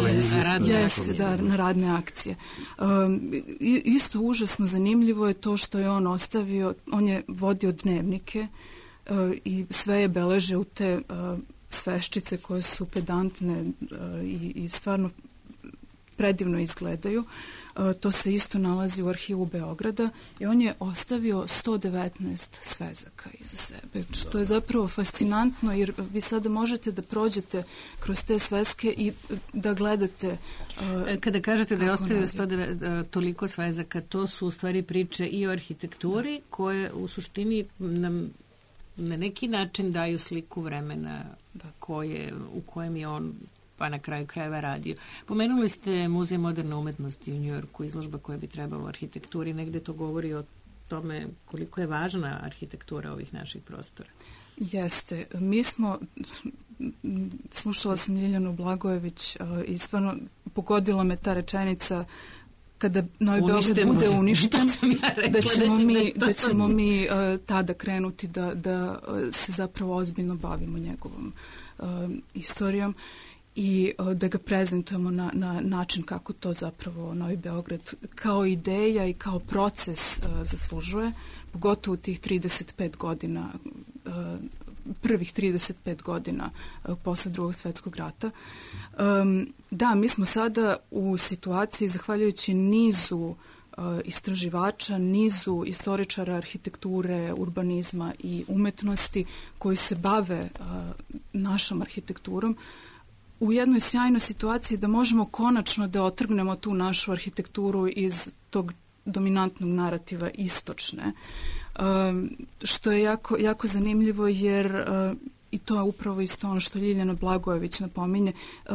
F: na radne akcije. Isto užasno zanimljivo je to što je on ostavio, on je vodio dnevnike i sve je beleže u te sveščice koje su pedantne i stvarno predivno izgledaju. To se isto nalazi u arhivu Beograda i on je ostavio 119 svezaka iza sebe, što je zapravo fascinantno, jer vi sada možete da prođete kroz te sveske i da gledate.
C: Kada kažete da je ostavio toliko svezaka, to su u stvari priče i o arhitekturi koje u suštini nam na neki način daju sliku vremena u kojem je on pa na kraju krajeva radio. Pomenuli ste Muzej moderne umetnosti u Njujorku, izložba koja bi trebala u arhitekturi, negde to govori o tome koliko je važna arhitektura ovih naših prostora.
F: Jeste. Mi smo, slušala sam Ljiljanu Blagojević i stvarno pogodila me ta rečenica kada Novi Beograd bude uništen, da ćemo mi tada krenuti da se zapravo ozbiljno bavimo njegovom istorijom i da ga prezentujemo na način kako to zapravo Novi Beograd kao ideja i kao proces zaslužuje, pogotovo tih 35 godina, prvih 35 godina posle Drugog svjetskog rata. Da, mi smo sada u situaciji, zahvaljujući nizu istraživača, nizu istoričara arhitekture, urbanizma i umetnosti koji se bave našom arhitekturom, u jednoj sjajnoj situaciji da možemo konačno da otrgnemo tu našu arhitekturu iz tog dominantnog narativa istočne. Što je jako zanimljivo, jer i to je upravo isto ono što Ljiljana Blagojević napominje,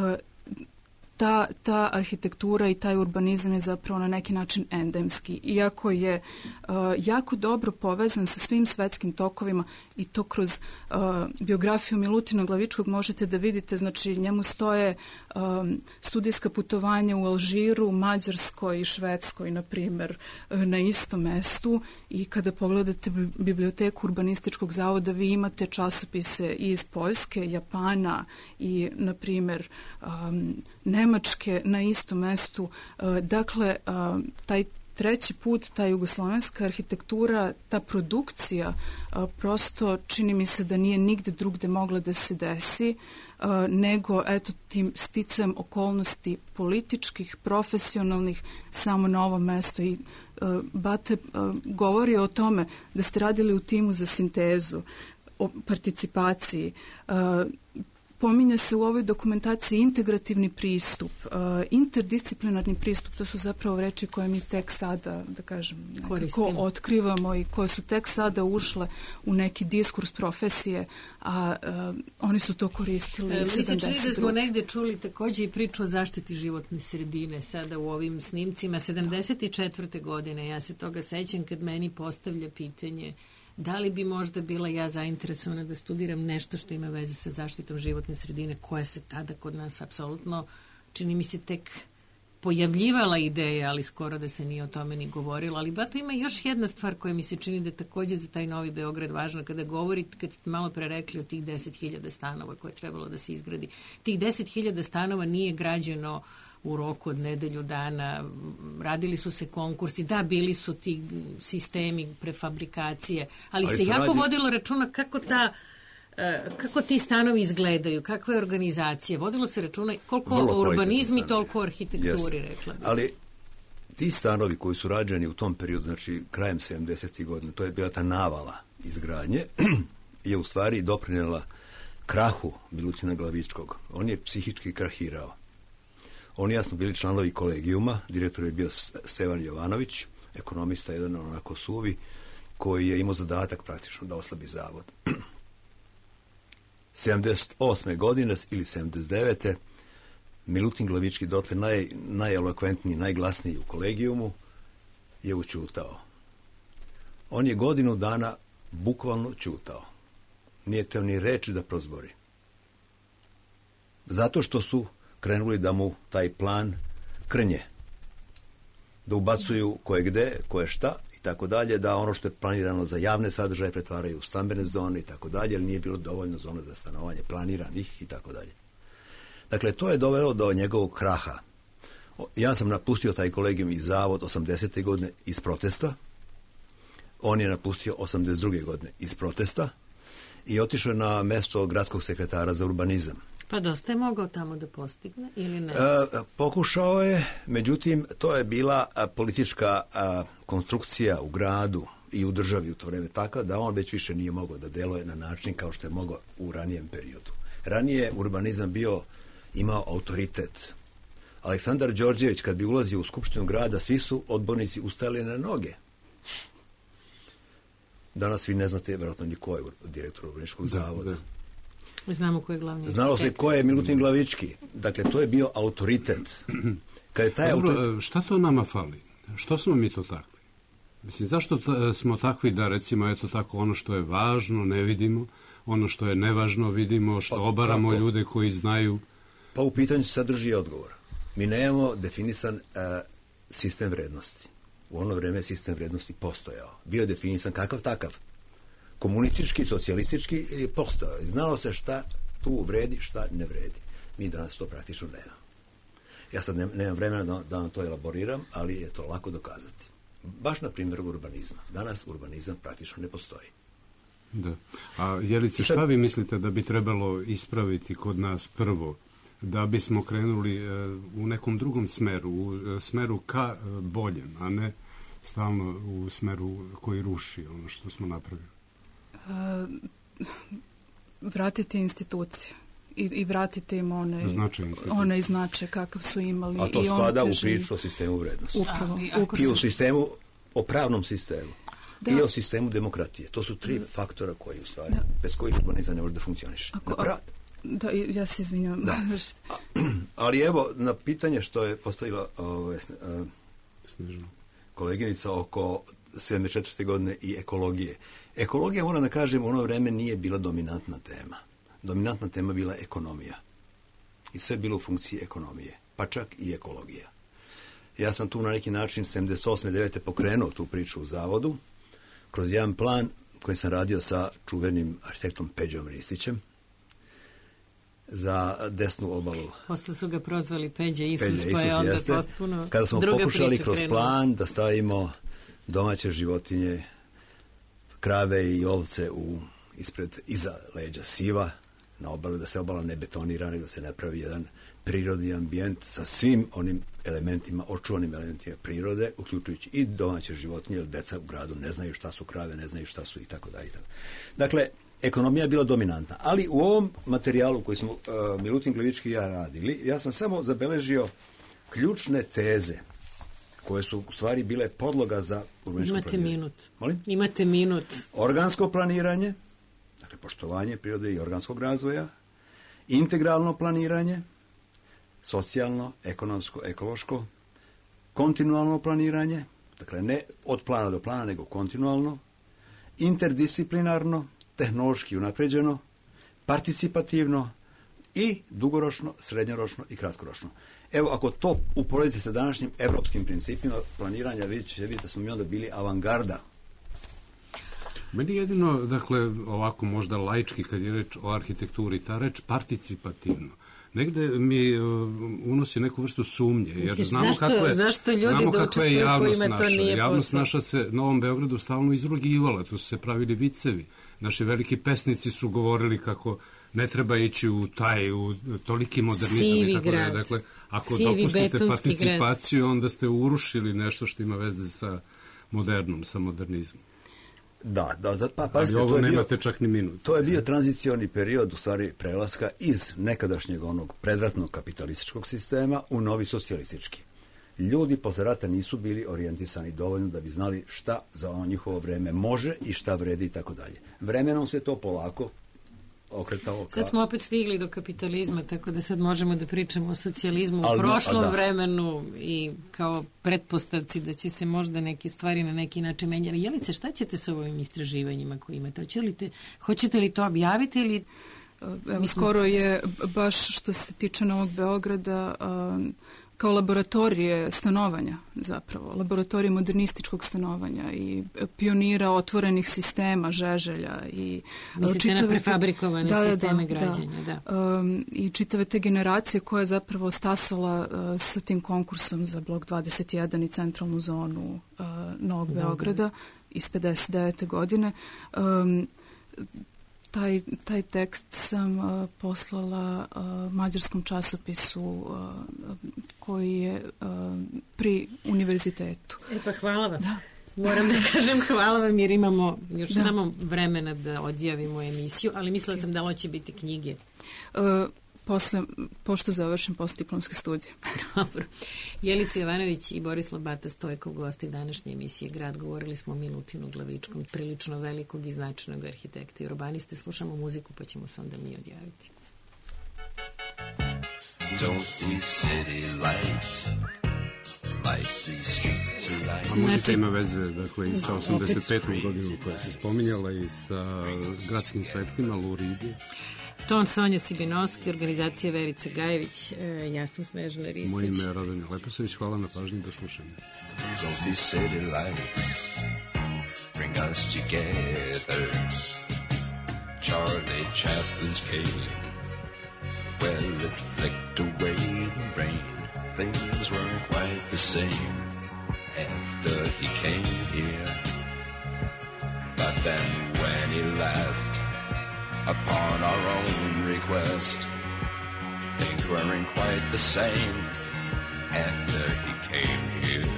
F: ta arhitektura i taj urbanizam je zapravo na neki način endemski, iako je jako dobro povezan sa svim svetskim tokovima, i to kroz biografiju Milutina Glavičkog možete da vidite, znači njemu stoje studijska putovanja u Alžiru, Mađarskoj i Švedskoj, na primjer, na istom mestu, i kada pogledate biblioteku Urbanističkog zavoda vi imate časopise iz Poljske, Japana i, na primjer, Nemačke na istom mestu. Dakle, taj treći put, ta jugoslovenska arhitektura, ta produkcija, prosto čini mi se da nije nigde drugde mogla da se desi, nego eto tim sticajem okolnosti političkih, profesionalnih, samo na ovom mestu. I Bate govori o tome da ste radili u timu za sintezu, o participaciji. Pominje se u ovoj dokumentaciji integrativni pristup, interdisciplinarni pristup, to su zapravo reči koje mi tek sada, da kažem, nekako otkrivamo i koje su tek sada ušle u neki diskurs profesije, a oni su to koristili 72.
C: Mi se čini da smo negde čuli takođe i priču o zaštiti životne sredine sada u ovim snimcima. 74. godine, ja se toga sećam kad meni postavlja pitanje da li bi možda bila ja zainteresovana da studiram nešto što ima veze sa zaštitom životne sredine, koja se tada kod nas apsolutno, čini mi se, tek pojavljivala ideja, ali skoro da se nije o tome ni govorilo. Ali bato ima još jedna stvar koja mi se čini da je takođe za taj Novi Beograd važna. Kada govorite, kad ste malo pre rekli o tih 10.000 stanova koje je trebalo da se izgradi, tih 10.000 stanova nije građeno u roku od nedelju dana, radili su se konkursi, da, bili su ti sistemi prefabrikacije, ali se jako vodilo računa kako ti stanovi izgledaju, kakva je organizacija. Vodilo se računa koliko o urbanizmi, toliko o arhitekturi, rekla bih.
G: Ali ti stanovi koji su rađeni u tom periodu, znači krajem 70. godina, to je bila ta navala izgradnje, je u stvari doprinela krahu Milutina Glavičkog. On je psihički krahirao. Oni ja smo bili članovi kolegijuma, direktor je bio Stevan Jovanović, ekonomista, jedan onako suvi, koji je imao zadatak praktično da oslabi zavod. 78. godine ili 79. Milutin Glavički, dotle najelokventniji, najglasniji u kolegijumu, je učutao. On je godinu dana bukvalno čutao. Nije teo ni reči da prozbori. Zato što su krenuli da mu taj plan krnje. Da ubacuju koje gde, koje šta i tako dalje, da ono što je planirano za javne sadržaje pretvaraju u stambene zone i tako dalje, jer nije bilo dovoljno zona za stanovanje planiranih i tako dalje. Dakle, to je dovelo do njegovog kraha. Ja sam napustio taj kolegijum i zavod 80. godine iz protesta. On je napustio 82. godine iz protesta i otišao na mesto gradskog sekretara za urbanizam.
C: Pa dosta je mogao tamo da postigne ili ne?
G: Pokušao je, međutim, to je bila politička konstrukcija u gradu i u državi u to vreme taka da on već više nije mogao da deluje na način kao što je mogao u ranijem periodu. Ranije urbanizam imao autoritet. Aleksandar Đorđević, kad bi ulazio u skupštinu grada, svi su odbornici ustajali na noge. Danas vi ne znate, vjerojatno, ni ko je direktor urbanističkog zavoda.
C: Znamo ko je glavni.
G: Znalo se ko je Milutin Glavički. Dakle, to je bio autoritet. Kad je taj
D: šta to nama fali? Što smo mi to takvi? Mislim, zašto smo takvi da, recimo, eto tako, ono što je važno ne vidimo, ono što je nevažno vidimo, što obaramo ljude koji znaju?
G: Pa u pitanju sadrži odgovor. Mi nemamo definisan sistem vrednosti. U ono vreme sistem vrednosti postojao. Bio je definisan kakav takav. Komunistički, socijalistički je postojao. Znalo se šta tu vredi, šta ne vredi. Mi danas to praktično nemamo. Ja sad nemam vremena da vam to elaboriram, ali je to lako dokazati. Baš na primjer urbanizma. Danas urbanizam praktično ne postoji.
D: Da. A Jelice, šta vi mislite da bi trebalo ispraviti kod nas prvo, da bismo krenuli u nekom drugom smeru, u smeru ka boljem, a ne stalno u smeru koji ruši ono što smo napravili?
F: Vratiti institucije i vratiti im one značaje kakav su imali.
G: A to spada u priču o sistemu vrednosti.
F: Upravo.
G: I u sistemu, o pravnom sistemu. I o sistemu demokratije. To su tri faktora koji, u stvari, bez kojih urbanizam ne može da funkcioniše.
F: Da, ja se izvinjam.
G: Ali evo, na pitanje što je postavila koleginica oko 74. godine i ekologije. Ekologija, moram da kažem, u ono vreme nije bila dominantna tema. Dominantna tema bila ekonomija. I sve bilo u funkciji ekonomije, pa čak i ekologija. Ja sam tu na neki način 78. 9. pokrenuo tu priču u zavodu kroz jedan plan koji sam radio sa čuvenim arhitektom Peđom Ristićem za desnu obalu.
C: Posle su ga prozvali Peđa Isus, pa je onda potpuno
G: kada smo pokušali kroz plan da stavimo domaće životinje, krave i ovce iza leđa siva na obalu, da se obala ne betonira, nego da se napravi jedan prirodni ambijent sa svim onim elementima, očuvanim elementima prirode, uključujući i domaće životinje, jer deca u gradu ne znaju šta su krave, ne znaju šta su i tako dalje. Dakle, ekonomija je bila dominantna. Ali u ovom materijalu koji smo Milutin Glivički i ja radili, ja sam samo zabeležio ključne teze koje su u stvari bile podloga za urbanističko planiranje.
C: Imate minut.
G: Molim?
C: Imate minut.
G: Organsko planiranje, dakle poštovanje prirode i organskog razvoja, integralno planiranje, socijalno, ekonomsko, ekološko, kontinualno planiranje, dakle ne od plana do plana, nego kontinualno, interdisciplinarno, tehnološki unapređeno, participativno i dugoročno, srednjoročno i kratkoročno. Evo, ako to uporedite sa današnjim evropskim principima planiranja, vidite da smo mi onda bili avangarda.
D: Meni jedino, dakle, ovako možda laički kad je reč o arhitekturi, ta reč participativno, negde mi unosi neku vrstu sumnje, jer znamo
C: zašto ljudi da učestvuju kojima to nije
D: javnost naša se na Novom Beogradu stalno izrugivala, tu su se pravili vicevi. Naši veliki pesnici su govorili kako ne treba ići u toliki modernizam.
C: Sivi
D: i tako
C: grad.
D: Dakle, ako
C: Sivi
D: dopustite participaciju,
C: grad.
D: onda ste urušili nešto što ima veze sa modernom, sa modernizmom.
G: Da, pa
D: ali ovo nemate čak ni minut.
G: To je bio tranzicioni period, u stvari prelaska iz nekadašnjeg onog predratnog kapitalističkog sistema u novi socijalistički. Ljudi posle rata nisu bili orijentisani dovoljno da bi znali šta za njihovo vreme može i šta vredi i tako dalje. Vremenom se to polako okretalo.
C: Sad smo opet stigli do kapitalizma, tako da sad možemo da pričamo o socijalizmu u prošlom vremenu i kao pretpostavci da će se možda neke stvari na neki način menjati. Jelice, šta ćete sa ovim istraživanjima koje imate? Hoćete li to objaviti ili...
F: Evo, skoro je, baš što se tiče Novog Beograda, kao laboratorije stanovanja zapravo, laboratorije modernističkog stanovanja i pionira otvorenih sistema, Žeželja i
C: mislite na prefabrikovane sisteme građenja, da.
F: I čitave te generacije koja je zapravo stasala sa tim konkursom za blok 21 i centralnu zonu Novog Beograda iz 59. godine. Taj tekst sam poslala mađarskom časopisu koji je pri univerzitetu.
C: Pa hvala vam. Da. Moram da kažem hvala vam jer imamo još samo vremena da odjavimo emisiju, ali mislila sam da li će biti knjige.
F: Pošto završim postdiplomske studije.
C: Dobro. Jelica Jovanović i Borislav Bata Stojkov, gosti današnje emisije Grad. Govorili smo o Milutinu Glavičkom, prilično velikog i značajnog arhitekta i urbaniste. Slušamo muziku pa ćemo se onda mi odjaviti.
D: Muzika ima veze, dakle, i sa 85. godinom koja se spominjala i sa gradskim svetlima, Luridi.
C: Ton Sonja Sibinovski, organizacija Verica Gajević, ja sam Snežana Ristić.
D: Moje ime je Radomir Leposavić, hvala na pažnji, do slušanja.
J: Don't be city lights, bring us together. Charlie Chaplin's cave, well it flicked away in the rain. Things weren't quite the same after he came here. But then when he left, upon our own request, things weren't quite the same after he came here.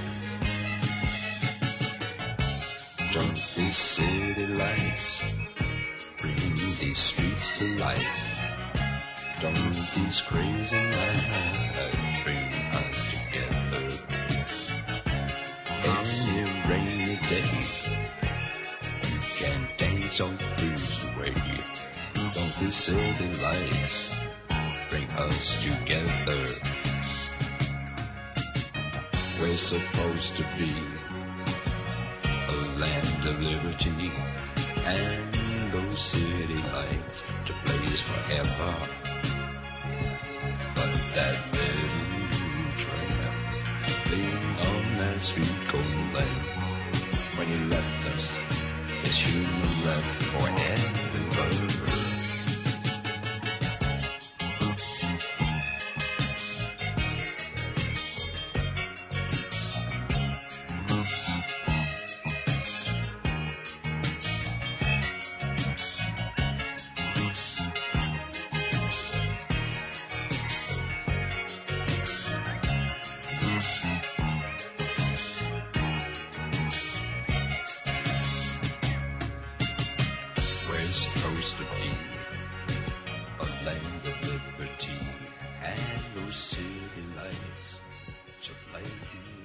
J: Don't these city lights bring these streets to life? Don't these crazy nights bring us together? Any rainy day, you can dance on blues away. Don't these city lights bring us together? We're supposed to be a land of liberty, and those city lights to blaze forever. But that little tramp laying on that sweet cold land, when he left us, his human left forever. is supposed to be a land of liberty and those city lights of light.